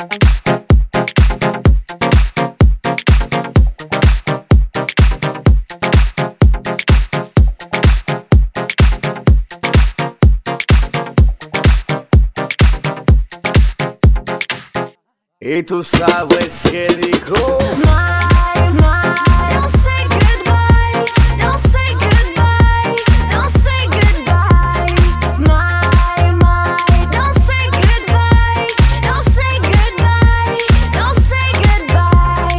Y tú sabes que dijo Don't say goodbye, don't say goodbye, don't say goodbye. Don't say goodbye, don't say goodbye, don't say goodbye.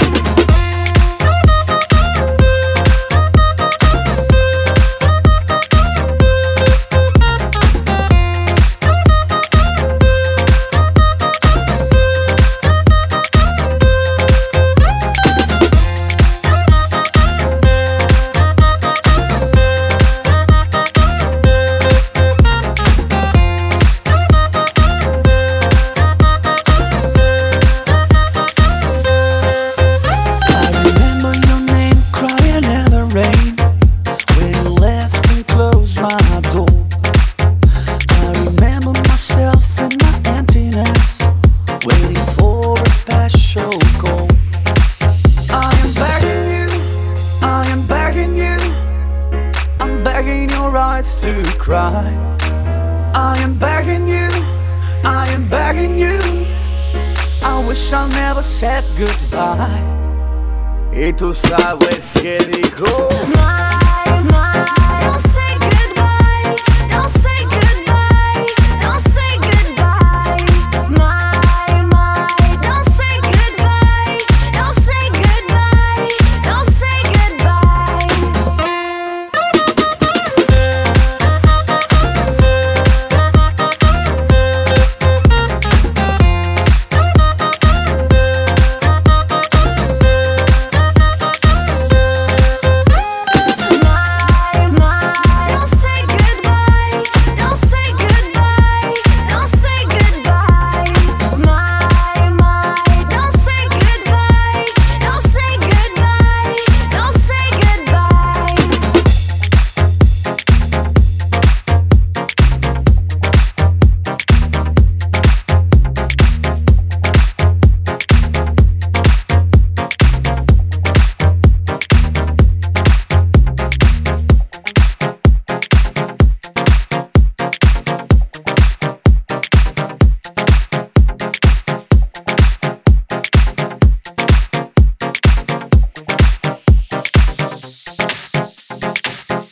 To cry. I am begging you, I am begging you. I wish I never said goodbye. Y tú sabes que dijo My